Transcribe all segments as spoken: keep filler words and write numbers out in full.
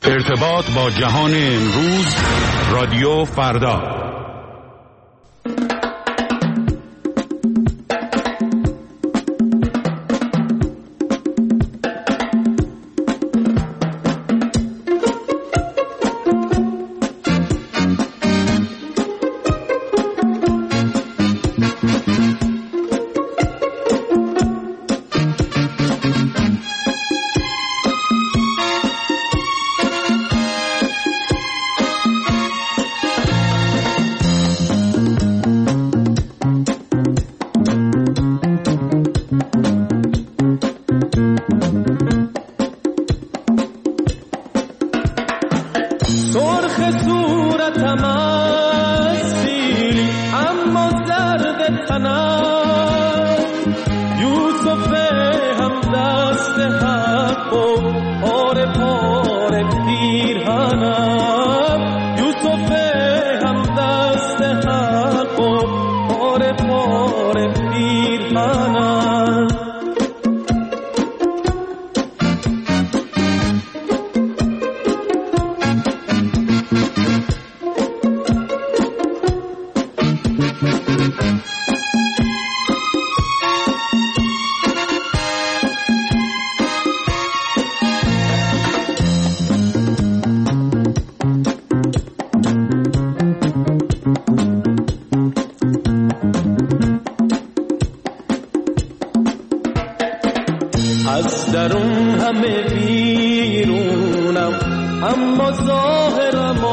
ارتباط با جهان امروز، رادیو فردا. از درون همه بیرونم، اما ظاهرم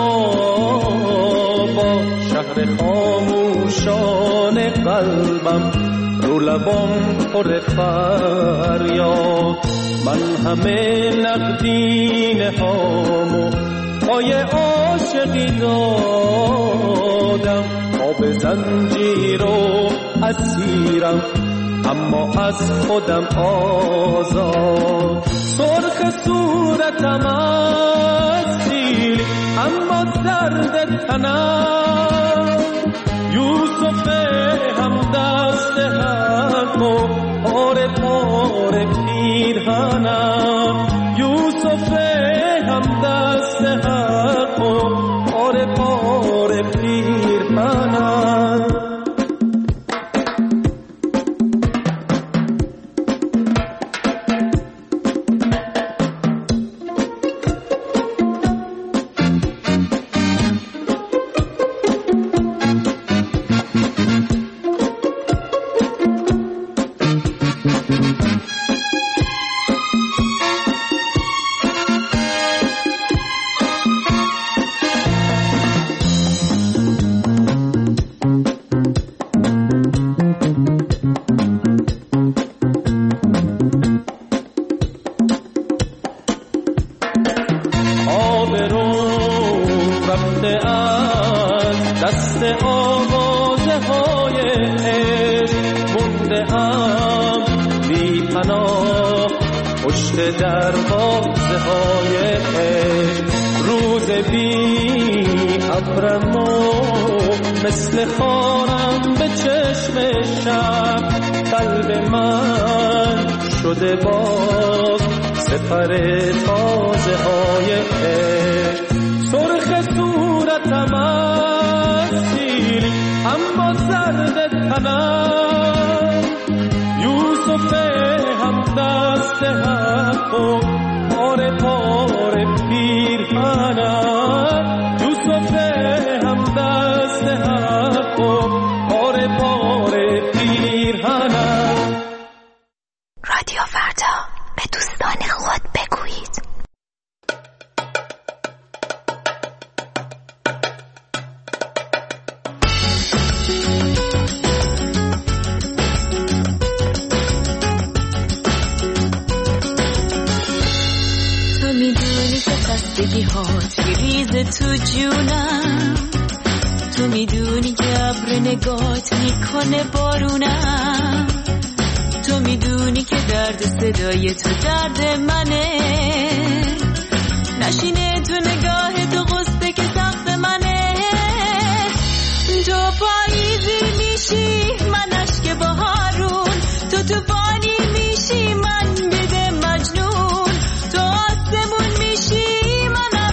آبا. شهر خاموشان قلبم، رو لبام پر فریاد. من همه نقدینه هامو پای عاشقی دادم. آب زنجیر و اسیرم، اما از خودم آزاد. سرخ صورتم از سیل، اما درد تنم. یوسف هم دست حق و پاره پاره پیرهنم. یوسف هم دست حق و پاره پاره پیرهنم. مثل خارم به چشم شب، قلب من شده باز سپر تازه های عشق. سرخ صورتم از سیل، اما زرد تنم. یوسف هم دست حق و پاره پاره پیرهنم. یوسف هم دست حق و پاره پاره پیرهنم. رادیو فردا، به دوستان خود بگویید. تو میدونی که خستگی هات میریزه تو جونم. تو میدونی که ابر نگات میکنه بارونم. تو میدونی که درد صدای تو درد منه. نشینه تو نگاه تو غصه که سخت منه. تو پاییزی میشی من اشک بهارون. تو توفانی میشی من بده مجنون. تو آسمون میشی من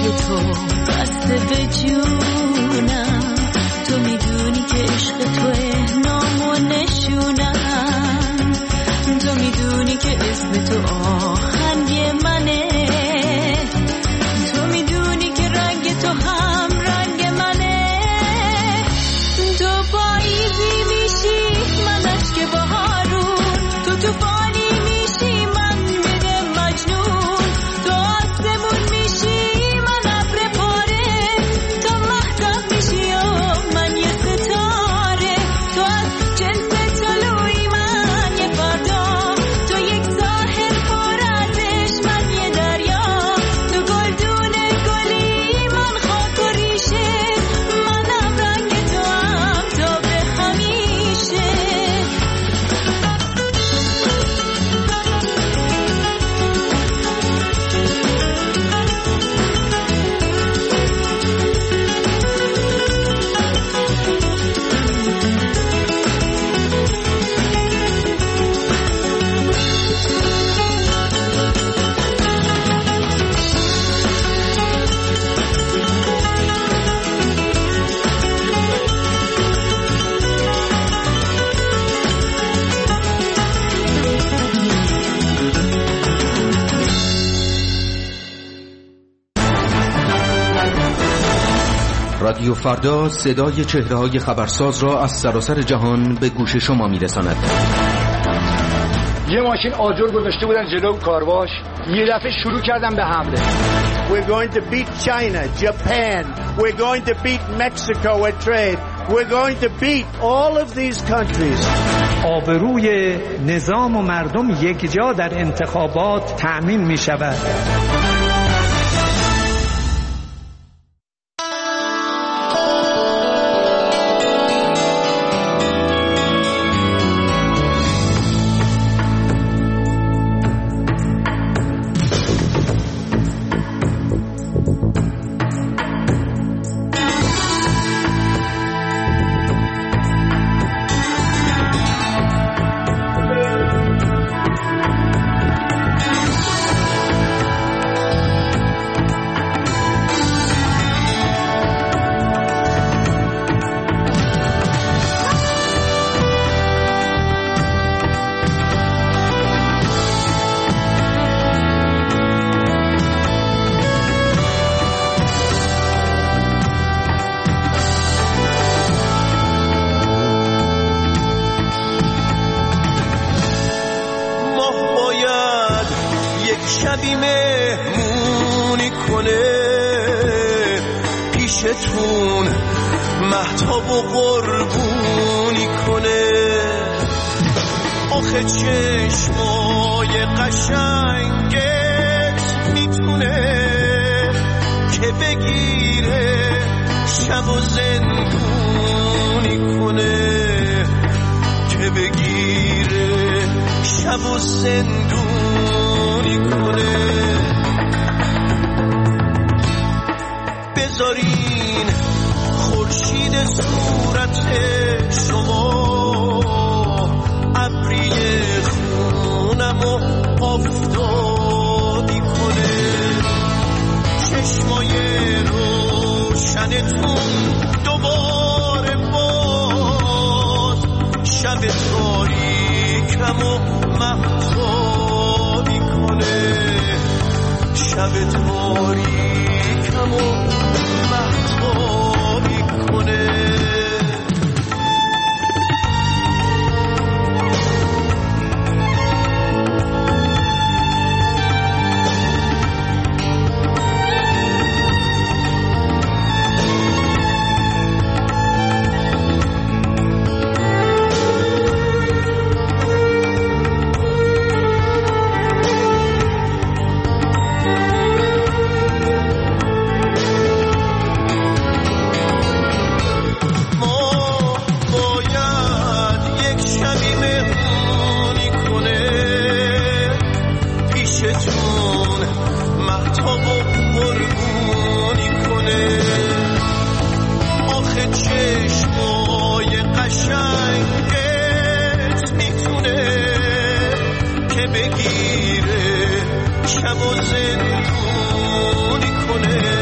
تو بسته به جونم، تو میدونی که عشق توه نام و نشونم، تو میدونی که اسم تو آهنگ منه، تو میدونی که رنگ تو هم رنگ منه، تو پاییزی میشی من اشک بهارون، تو توفانی میشی من میگه مجنون، تو آسمون میشی من ابر پاره، تو مهتاب میشی و من یه ستاره، تو از جنس طلوعی من یه فردا، تو یک ساحل پر ازش من یه دریا، تو گلدون گلی من خاک و ریشه، منم رنگ تو هم تا به همیشه. رادیو فردا صدای چهره‌های خبرساز را از سراسر جهان به گوش شما می‌رساند. یه ماشین آجر گذاشته بودن جلو کارواش، یه دفعه شروع کردن به حمله. We're going to beat China, Japan. We're going to beat Mexico at trade. We're going to beat all of these countries. آبروی نظام و مردم یک جا در انتخابات تأمین می شود. شبی مهمونی کنه پیشتون، مهتاب و قربونی کنه. آخه چشمای قشنگت میتونه که بگیره شب و زندونی کنه، که بگیره شب و زندونی کنه. بذارین خورشید صورت شما ابری خونم و آفتابی کنه. چشمای روشنتون دوباره باز شب تاریکم و مهتابی کنه. شب تاریکم و مهتابی کنه. بگیره شب و زندونی کنه.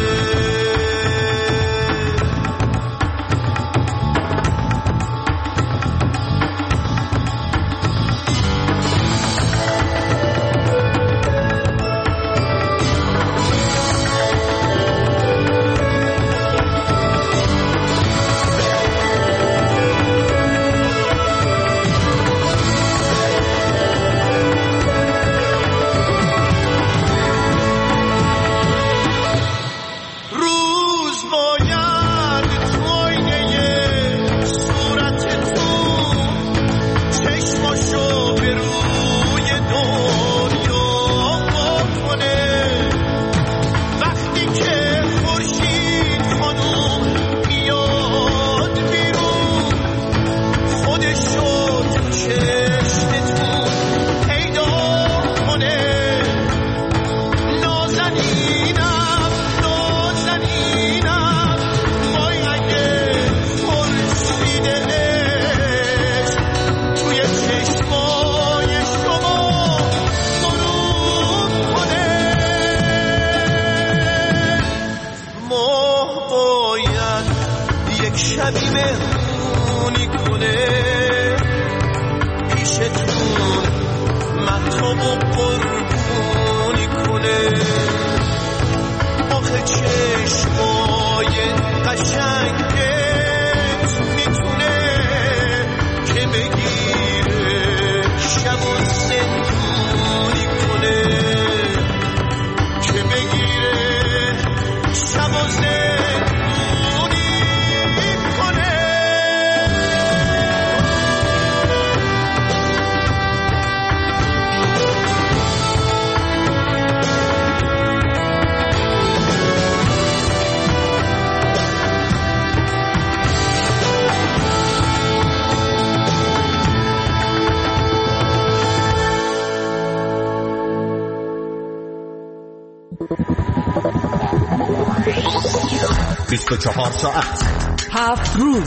بیست و چهار ساعت، هفت روز،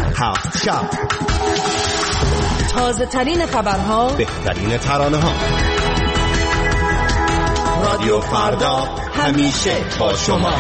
هفت شب، تازه ترین خبرها، بهترین ترانه ها. رادیو فردا همیشه با شما.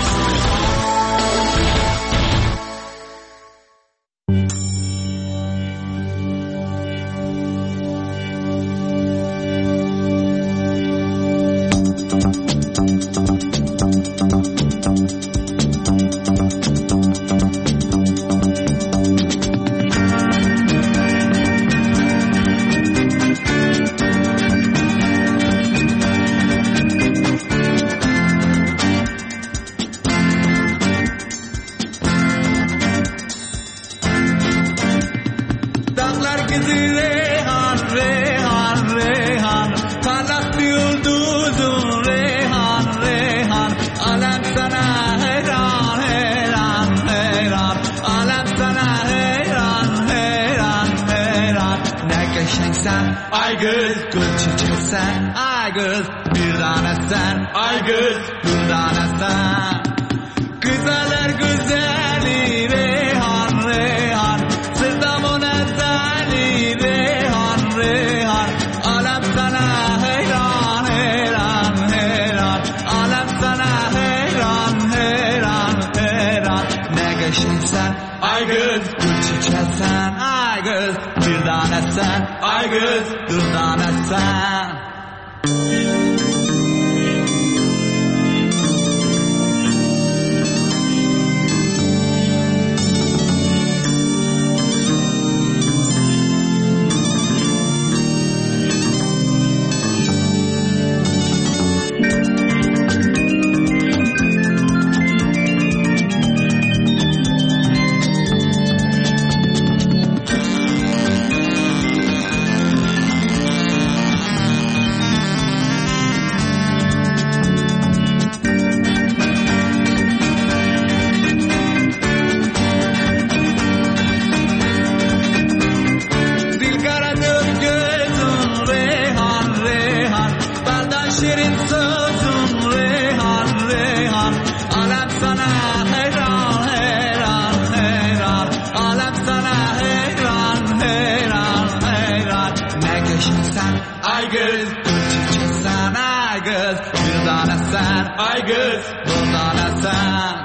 Aygız bir tane sen, aygız bir tane sen.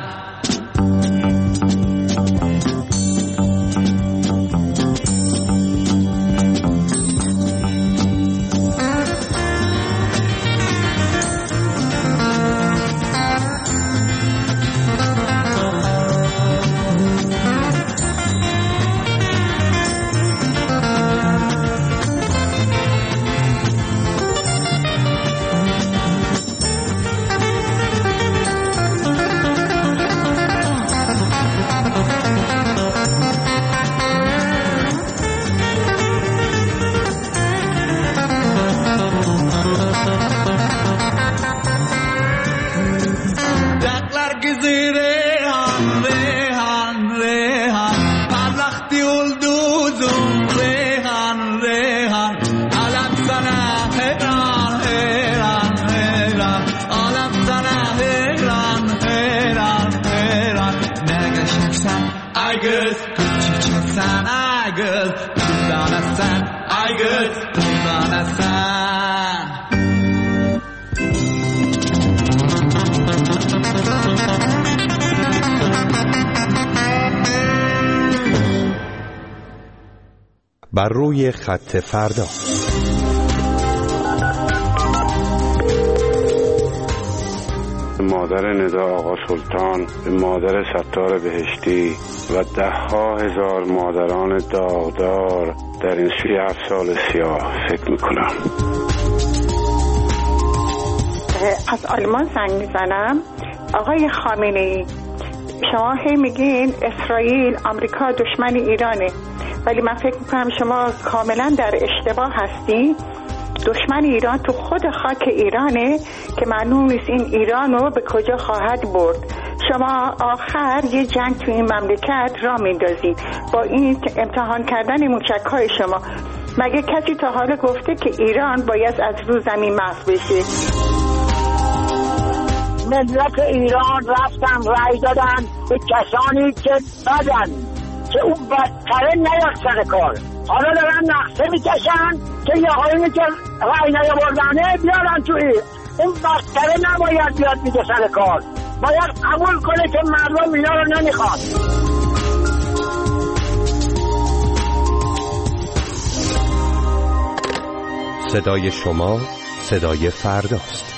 بر روی خط فردا. مادر ندا آقا سلطان، مادر ستار بهشتی و ده ها هزار مادران داغدار در این سی هفت سال سیاه فکر میکنم. از آلمان زنگ میزنم. آقای خامنه‌ای، شما هی میگین اسرائیل آمریکا دشمن ایرانه، ولی من فکر میکنم شما کاملا در اشتباه هستی. دشمن ایران تو خود خاک ایرانه که معلوم نیست این ایران رو به کجا خواهد برد. شما آخر یه جنگ تو این مملکت را میندازین با این امتحان کردن موشک‌های شما. مگه کسی تا حالا گفته که ایران باید از رو زمین محو بشه؟ ملت ایران رفتن رای دادن به کسانی که بدن که اون بدتره نیاد سر کار. حالا دارن نقصه میکشن که یه آقایونی که رای نیاوردنه بیارن توی اون بدتره نباید بیاد میگه سر کار. باید قبول کنه که مردم اینا رو نمیخواد. صدای شما صدای فرداست.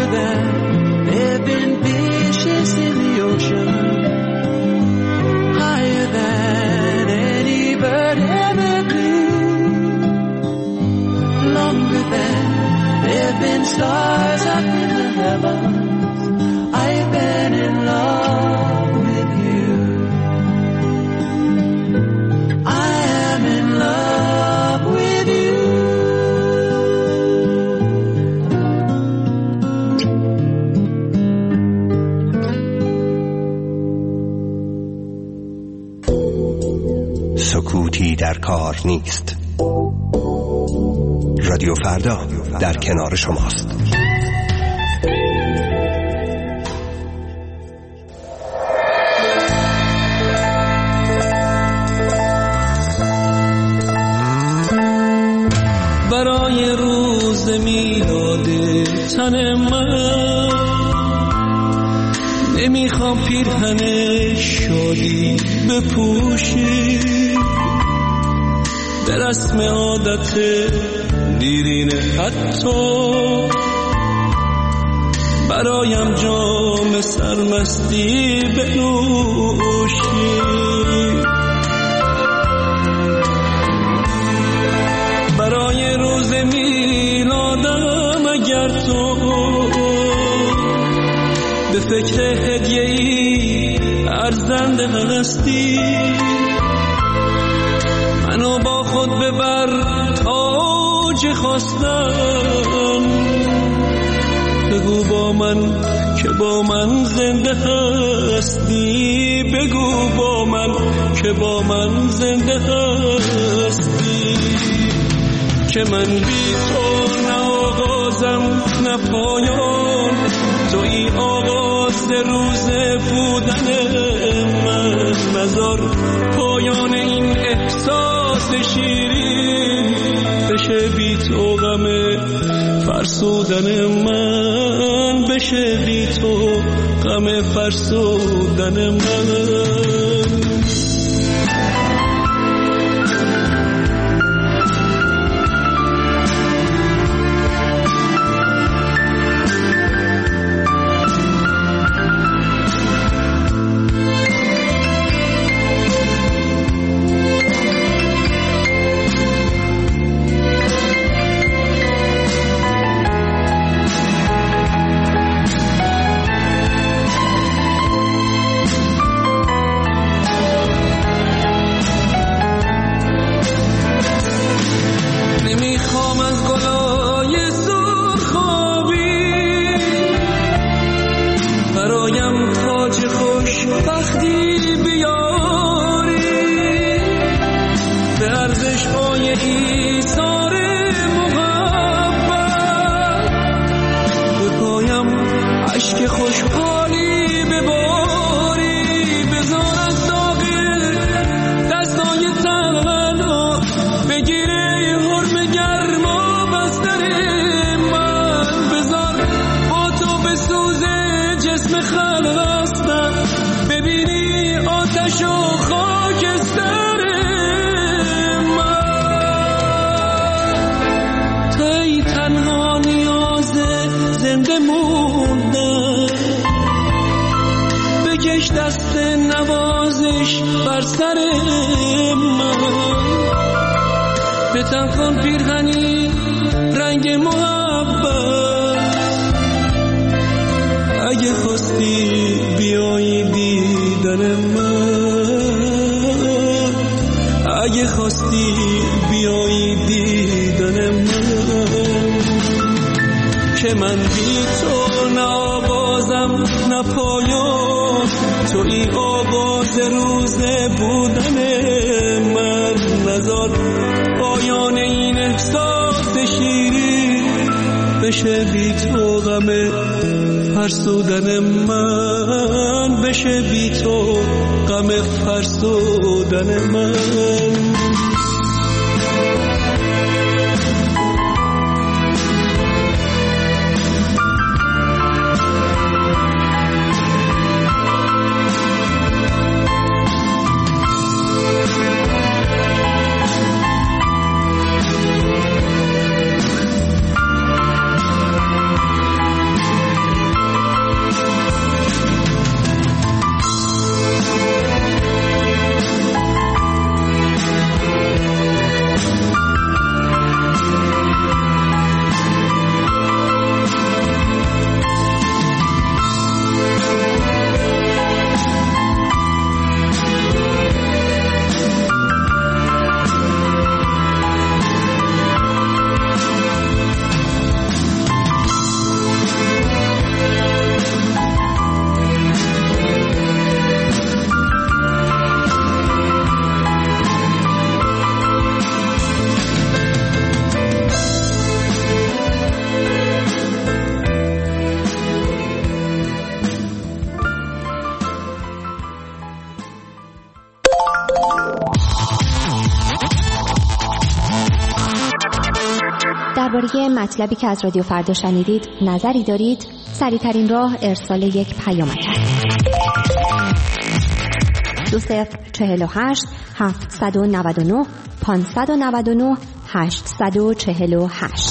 than there have been fishes in the ocean, higher than any bird ever flew, longer than there have been stars up in the heavens. I've been in love with you. I am in love with you. سکوتی در کار نیست. رادیو فردا در کنار شماست. برای روز میلاد تن من نمیخوام پیرهن شادی بپوشی، به رسم عادت دیرین حتی برایم جام سرمستی بنوشی. برای روز میلادم اگر تو به فکر هدیه‌ای ارزنده هستی، منو با خود ببر تاج خواستم. بگو با من که با من زنده هستی، بگو با من که با من زنده هستی. که من بی تو نه آغازم نه پایان، توی آغاز روز بودن من. نذار پایان این احساس شیرین بشه بی تو غم فرسودن من، بشه بی تو غم فرسودن من. بشه بی تو غم فرسودن من، بشه بی تو غم فرسودن من. درباره مطلبی که از رادیو فردا شنیدید نظری دارید؟ سریع‌ترین راه ارسال یک پیامک است. دو صفر چهل و هشت هفتصد و نود و نه پانصد و نود و نه هشتصد و چهل و هشت.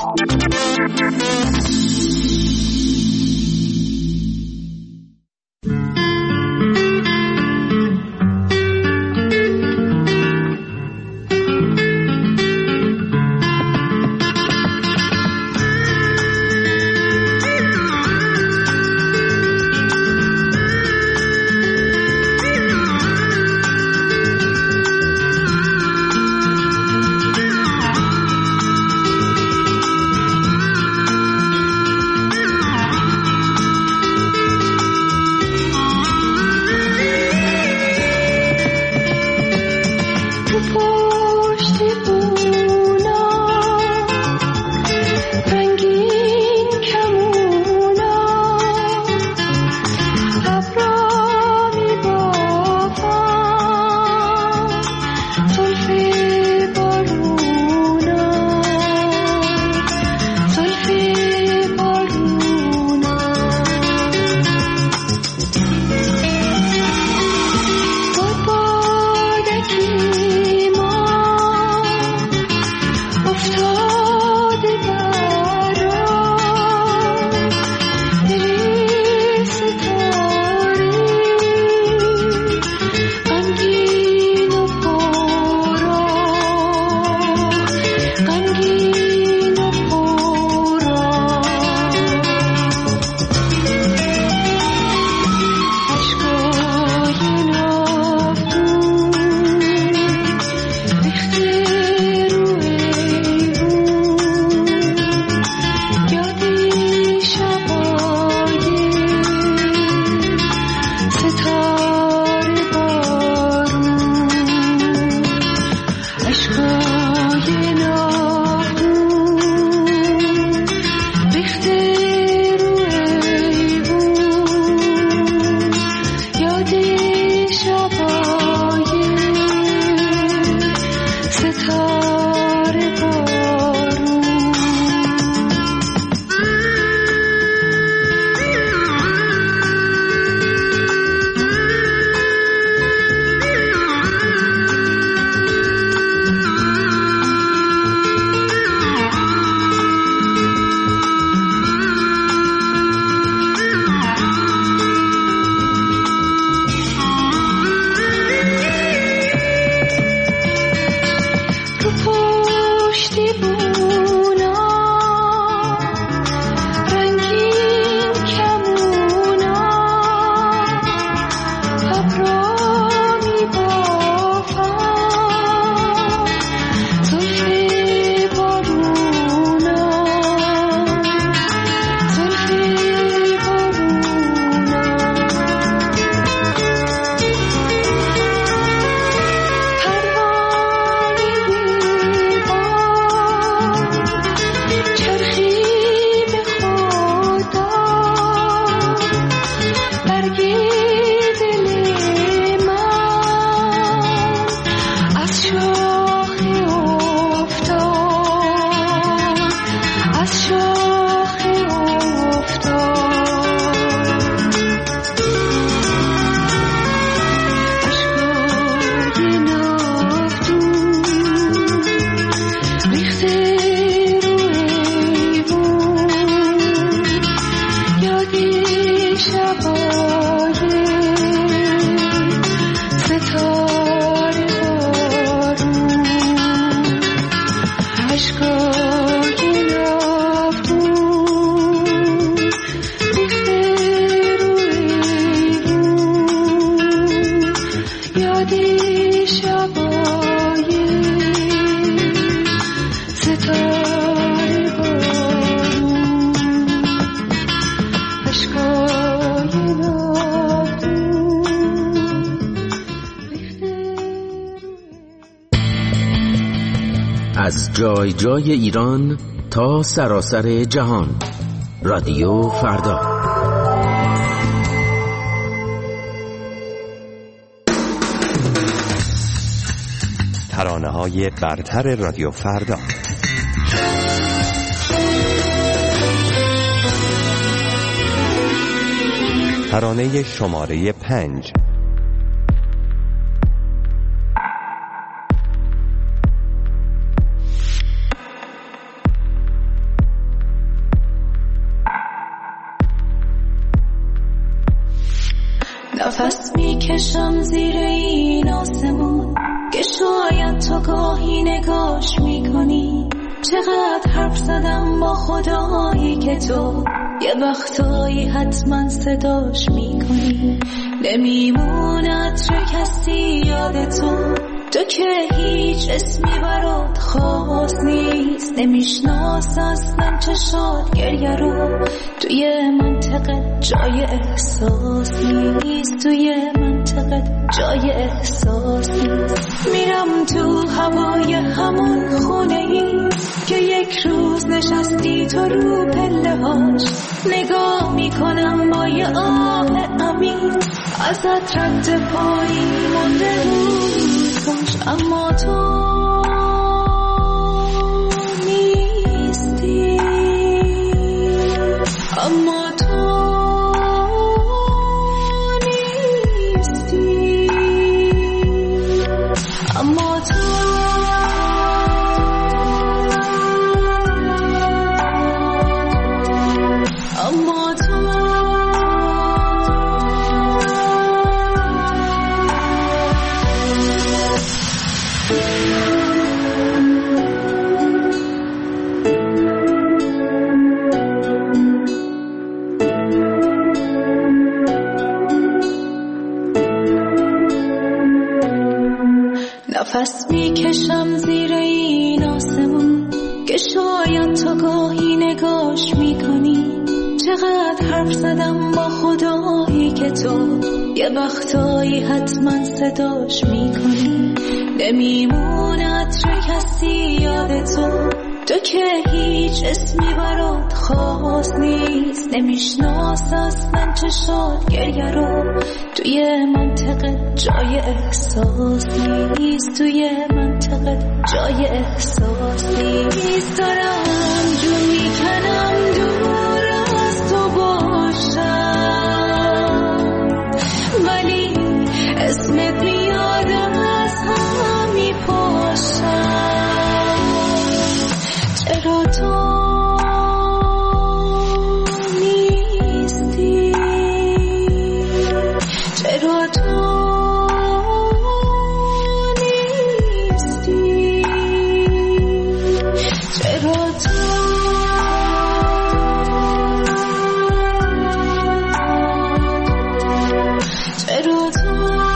از جای جای ایران تا سراسر جهان، رادیو فردا. ترانه‌های برتر رادیو فردا. ترانه شماره پنج. نفس میکشم زیر این آسمون که شاید تو گاهی نگاش میکنی. چقدر حرف زدم با خدایی که تو یه وقتایی حتما صداش میکنی. نمیموند چه کسی یاد تو، تو که هیچ اسمی برات خاص نیست. نمیشناس اصلا چشات گریه رو، توی منطقه جای احساس نیست. توی منطقه جای احساس نیست. میرم تو هوای همون خونه ای که یک روز نشستی تو رو پله هاش. نگاه میکنم با یه آه عمیق، ازت رد پایی مونده بود کاش. اما تو نیستی، اما تو نیستی، اما تو اما تو نفس میکشم زیر این آسمون که شاید تو گاهی نگاش میکنی. چقدر حرف زدم با خدایی که تو یه وقتایی حتما صداش میکنی. نمیموند چه کسی یاد تو، تو که هیچ اسمی برات خاص نیست. نمیشناس اصلا چشات گریه رو، توی منطقه جای احساس نیست. توی منطقه جای احساس نیست. دارم جون میکنم دور از تو باشم، ولی اسمت میادم از هم میپاشم. چرا تو نیستی، چرا تو نیستی، چرا تو چرا تو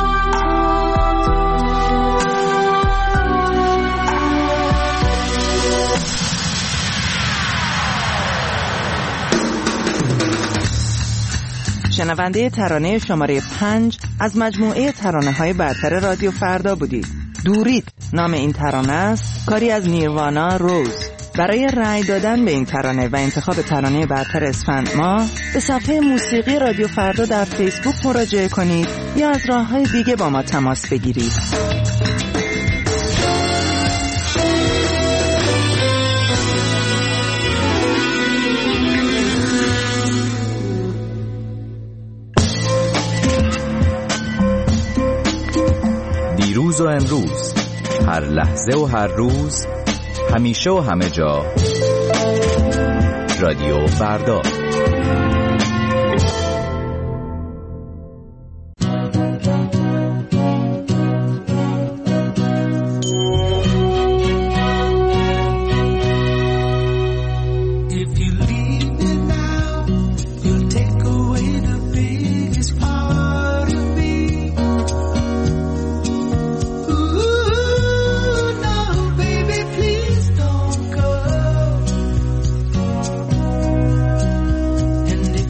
شنونده ترانه شماره پنج از مجموعه ترانه‌های برتر رادیو فردا بودید. دورید نام این ترانه است، کاری از نیروانا روز. برای رأی دادن به این ترانه و انتخاب ترانه برتر اسفند ماه به صفحه موسیقی رادیو فردا در فیسبوک مراجعه کنید یا از راه‌های دیگه با ما تماس بگیرید. دیروز و امروز، هر لحظه و هر روز، همیشه و همه جا، رادیو فردا. And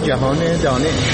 جهان دانش.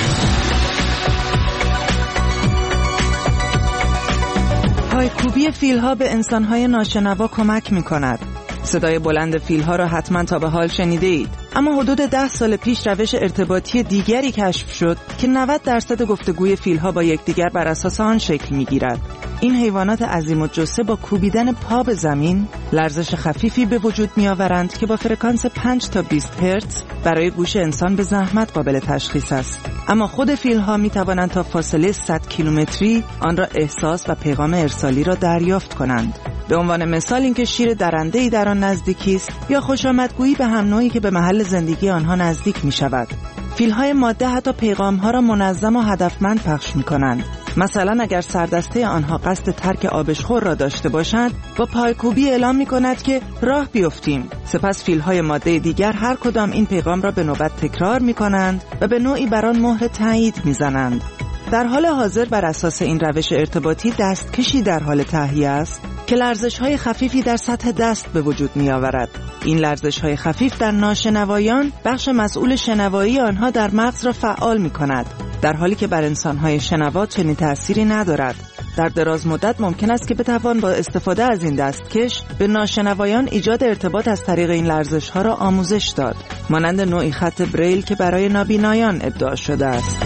پایکوبی فیل‌ها به انسان‌های ناشنوا کمک می‌کند. صدای بلند فیل‌ها را حتما تا به حال شنیده اید. اما حدود ده سال پیش روش ارتباطی دیگری کشف شد که نود درصد گفتگوی فیل‌ها با یکدیگر بر اساس آن شکل می‌گیرد. این حیوانات عظیم الجثه با کوبیدن پا به زمین لرزش خفیفی به وجود می‌آورند که با فرکانس پنج تا بیست هرتز برای گوش انسان به زحمت قابل تشخیص است. اما خود فیل‌ها می‌توانند تا فاصله صد کیلومتری آن را احساس و پیغام ارسالی را دریافت کنند. به عنوان مثال اینکه شیر درنده‌ای در آن نزدیکی است یا خوشامدگویی به هم نوعی که به محل زندگی آنها نزدیک می‌شود. فیل‌های ماده حتی پیغام‌ها را منظم و هدفمند پخش می‌کنند. مثلا اگر سردسته آنها قصد ترک آبشخور را داشته باشند، با پایکوبی اعلام می‌کند که راه بیفتیم. سپس فیل‌های ماده دیگر هر کدام این پیغام را به نوبت تکرار می‌کنند و به نوعی بر آن مهر تایید می‌زنند. در حال حاضر بر اساس این روش ارتباطی دستکشی در حال تهیه است که لرزش‌های خفیفی در سطح دست به وجود می‌آورد. این لرزش‌های خفیف در ناشنوایان بخش مسئول شنوایی آنها در مغز را فعال می‌کند، در حالی که بر انسان‌های شنوا چنین تأثیری ندارد. در دراز مدت ممکن است که بتوان با استفاده از این دستکش به ناشنوایان ایجاد ارتباط از طریق این لرزش‌ها را آموزش داد، مانند نوعی خط بریل که برای نابینایان ابداع شده است.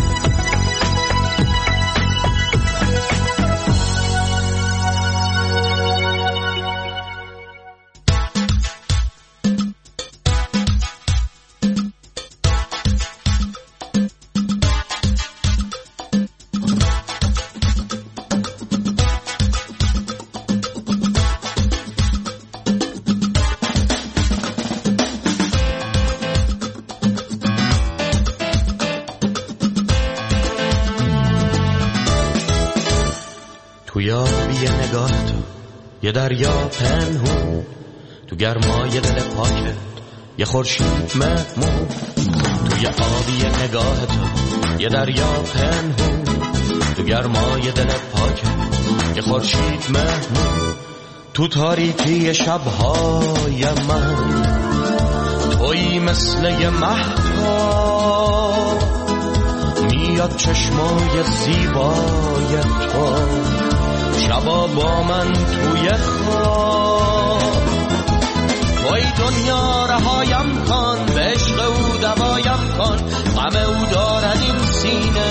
توی آبی نگاه تو یه دریا پنهون، تو گرمای دل پاکت یه خورشید مهمون. توی آبی نگاه تو یه دریا پنهون، تو گرمای دل پاکت یه خورشید مهمون. تو تاریکی شبهای من توی مثل یه مهتاب، میاد چشمای زیبای تو شبا با من توی خواب. توی دنیا رهایم کن، به عشق او دوایم کن، غم او دارد این سینه.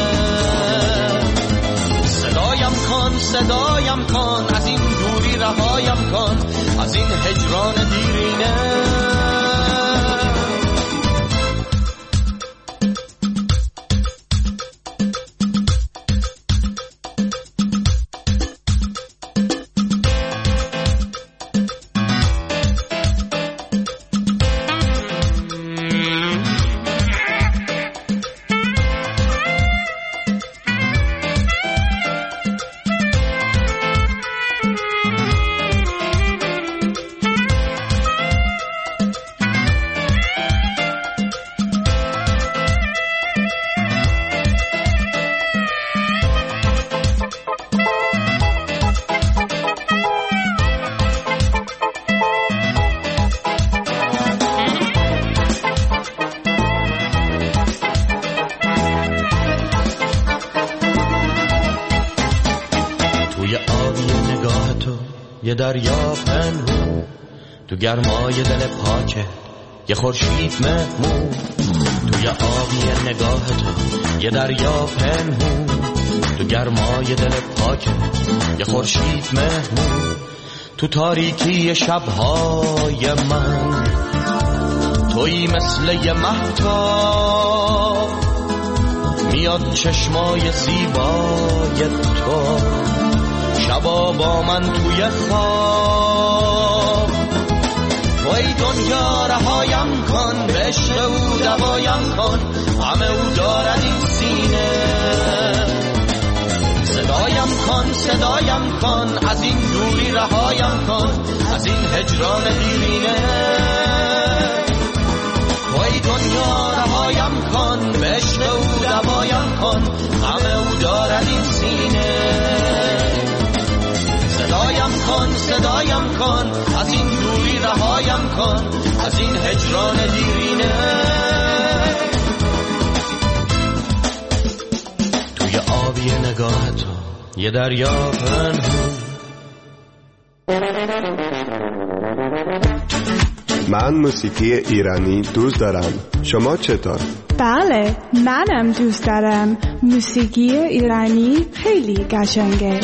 صدایم کن صدایم کن، از این دوری رهایم کن، از این هجران دیرینه. یه دریا پنهون، تو گرمای دل پاکت یه خورشید مهمون. توی آبی نگاه تو یه دریا پنهون، تو گرمای دل پاکت یه خورشید مهمون. تو تاریکی شبهای من توی مثل یه مهتاب، میاد چشمای زیبای تو شبا با من توی خواب. توی دنیا رهایم کن، به عشق او دوایم کن، غم او دارد این سینه. صدایم کن صدایم کن، از این دوری رهایم کن، از این هجران دیرینه. توی دنیا رهایم کن، به عشق او دوایم کن، غم او دارد این سینه. صدایم کن صدایم کن، از این دوری رهایم کن، از این هجران دیرینه. آبی نگاه تو یه دریا پنهون. من موسیقی ایرانی دوست دارم. شما چطور؟ بله، منم دوست دارم. موسیقی ایرانی خیلی قشنگه.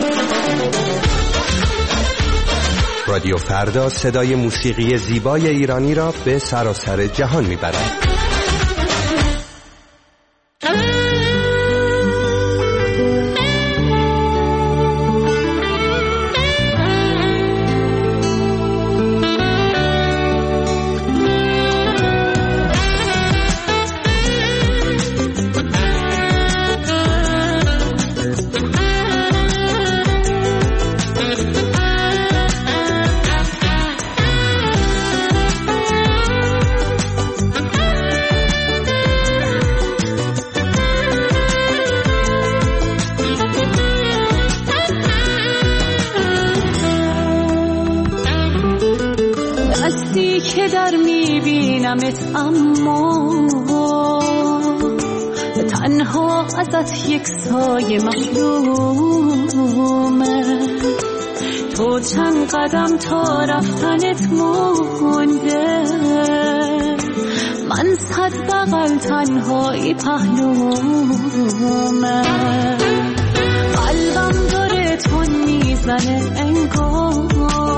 رادیو فردا صدای موسیقی زیبای ایرانی را به سراسر جهان میبرد. اما تنها ازت یک سایه محرومه. تو چند قدم تا رفتنت مونده، من صد بغل تنهایی پهلومه. قلبم داره تون میزنه انگار،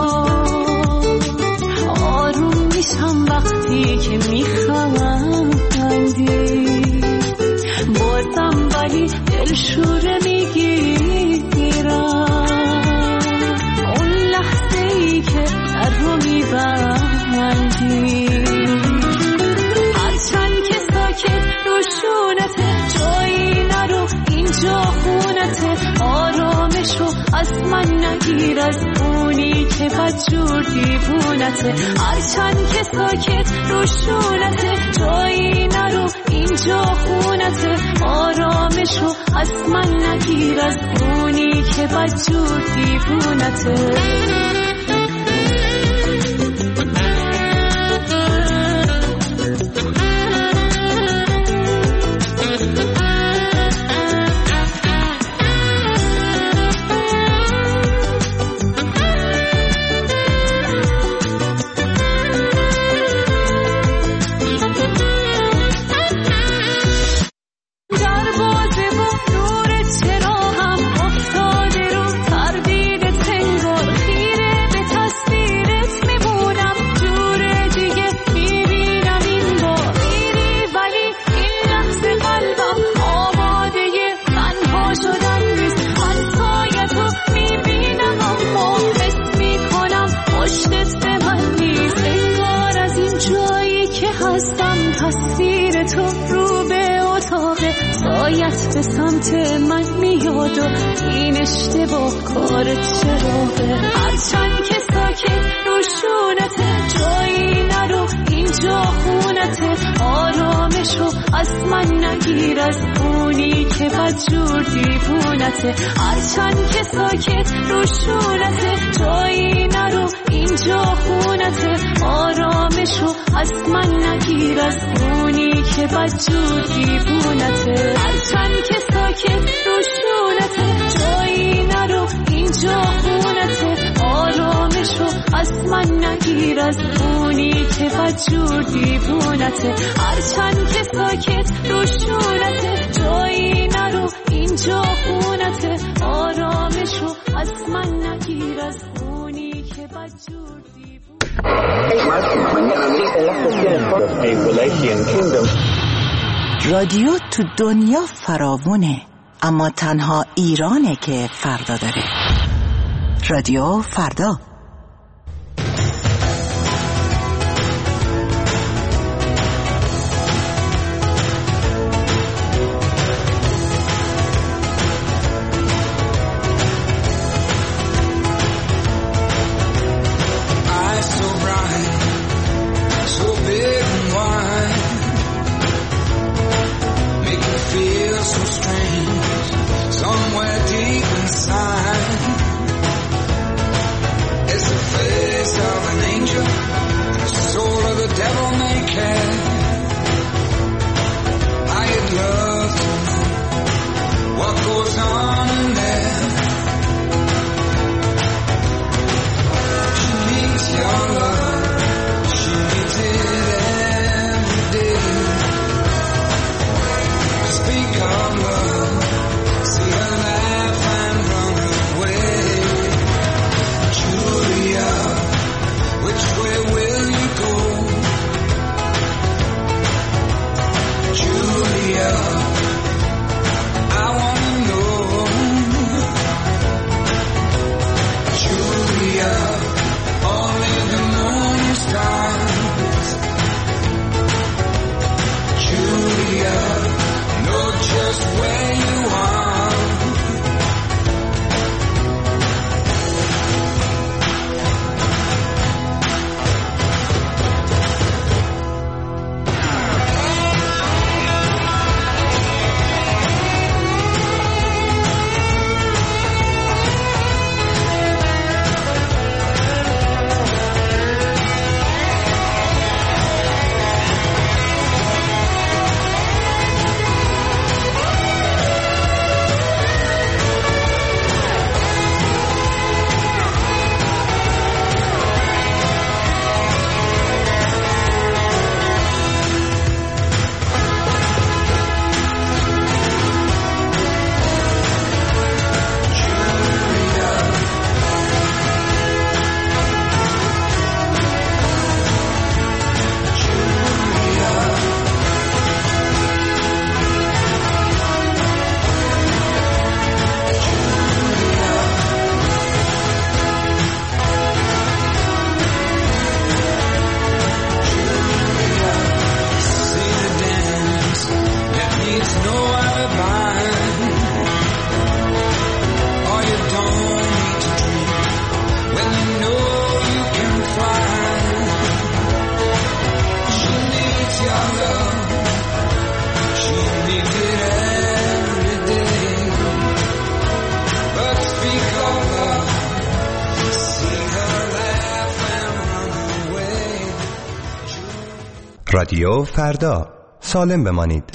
آروم میشم وقتی که میخندی، بازم ولی دلشوره میگیرم اون لحظه ای که در رو میبندی. هرچند که ساکت روشونته، جایی نرو اینجا خونته. آرامشو از من نگیر، از اونی که بدجور دیوونته. هرچند که ساکت روشونته، جایی نرو اینجا خونته. آرامشو از من نگیر، از اونی که بدجور دیوونته. به سمت من میاد و این اشتباه کار چراغه. هرچند که ساکت روشونته، جایی نرو اینجا خونته. آرامشو از من نگیر، از اونی که بدجور دیوونته. هرچند که ساکت روشونته، جایی نرو اینجا خونته. آرامشو از من نگیر، از اونی که بدجور دیوونته. هرچند که ساکت روشونته، جایی نرو اینجا خونته. آرامشو از من نگیر، از اونی که بدجور دیوونته. هرچند که ساکت روشونته، جایی نرو اینجا خونته. آرامشو از من نگیر، از اونی که بدجور دیوونته. رادیو تو دنیا فراوونه، اما تنها ایرانه که فردا داره. رادیو فردا. speak of love. See her laugh and run away. Julia, which way will you go? Julia, I wanna know. Julia, only the morning stars. Julia, know just where you are. رادیو فردا، سالم بمانید.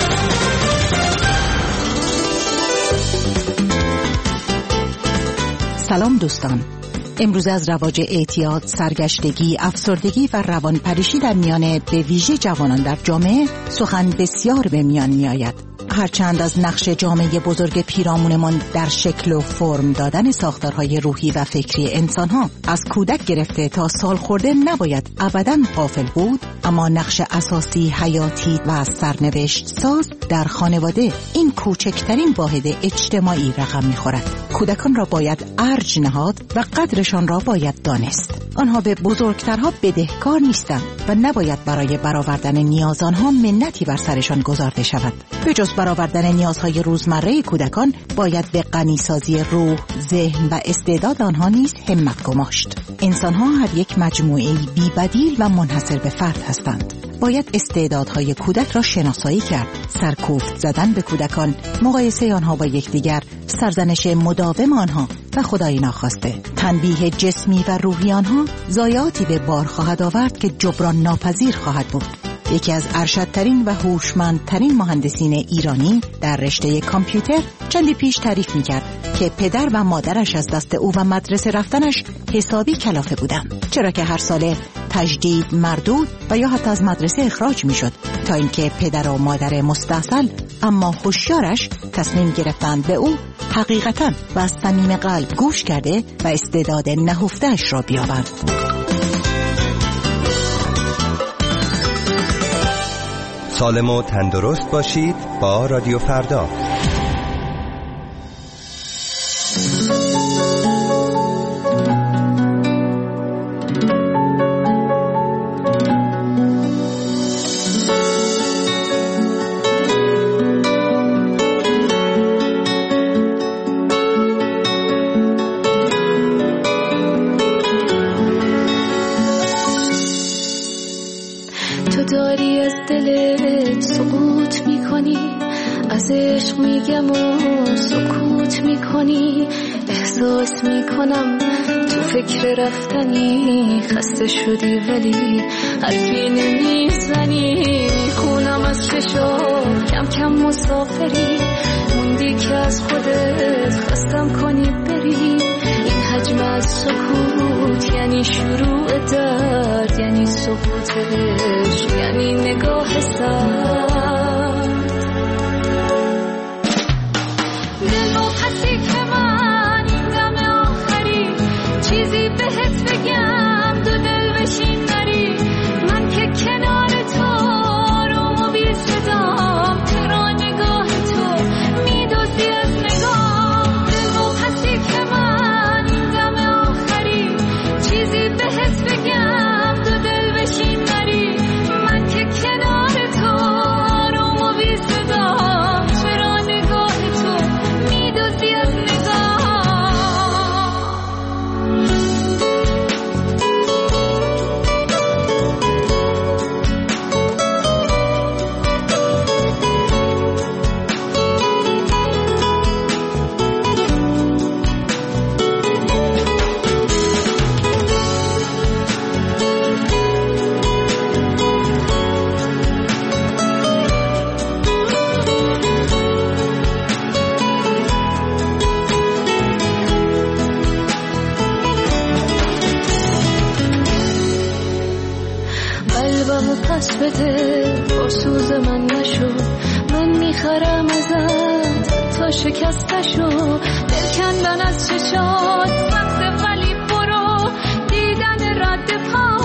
سلام دوستان، امروز از رواج اعتیاد، سرگشتگی، افسردگی و روانپریشی در میان به ویژه جوانان در جامعه سخن بسیار به میان می آید. هرچند از نقش جامعه بزرگ پیرامونمان در شکل و فرم دادن ساختارهای روحی و فکری انسانها از کودک گرفته تا سالخورده نباید ابداً غافل بود، اما نقش اساسی، حیاتی و سرنوشت ساز در خانواده این کوچکترین واحد اجتماعی رقم می‌خورد. کودکان را باید ارج نهاد و قدرشان را باید دانست. آنها به بزرگترها بدهکار نیستند و نباید برای برآوردن نیاز آنها منتی بر سرشان گذارده شود. به جز برآوردن نیازهای روزمره کودکان باید به غنیسازی روح، ذهن و استعداد آنها نیز همت گماشت. انسان‌ها هر یک مجموعه‌ای بی‌بدیل و منحصر به فرد هستند. باید استعدادهای کودک را شناسایی کرد، سرکوفت زدن به کودکان، مقایسه آنها با یکدیگر، سرزنش مداوم آنها و خدای ناخواسته، تنبیه جسمی و روحی آنها ضایعاتی به بار خواهد آورد که جبران ناپذیر خواهد بود. یکی از ارشدترین و هوشمندترین مهندسین ایرانی در رشته کامپیوتر چندی پیش تعریف می‌کرد که پدر و مادرش از دست او و مدرسه رفتنش حسابی کلافه بودند، چرا که هر ساله تجدید مردود و یا حتی از مدرسه اخراج می‌شد، تا اینکه پدر و مادر مستاصل اما هوشیارش تصمیم گرفتند به او حقیقتاً و از صمیم قلب گوش کرده و استعداد نهفته‌اش را بیابند. سالم و تندرست باشید با رادیو فردا. میگم و سکوت میکنی، احساس میکنم تو فکر رفتنی، خسته شدی ولی حرفی نمیزنی، میخونم از چشام کم کم مسافری، موندی که از خودت خستم کنی بری، این حجم از سکوت یعنی شروع درد، یعنی سقوط عشق، یعنی نگاه سرد. بده با سوز من نشو، من میخرم ازت تا شکستشو، دل کندن از چشات سخت ولی برو، دیدن رد پا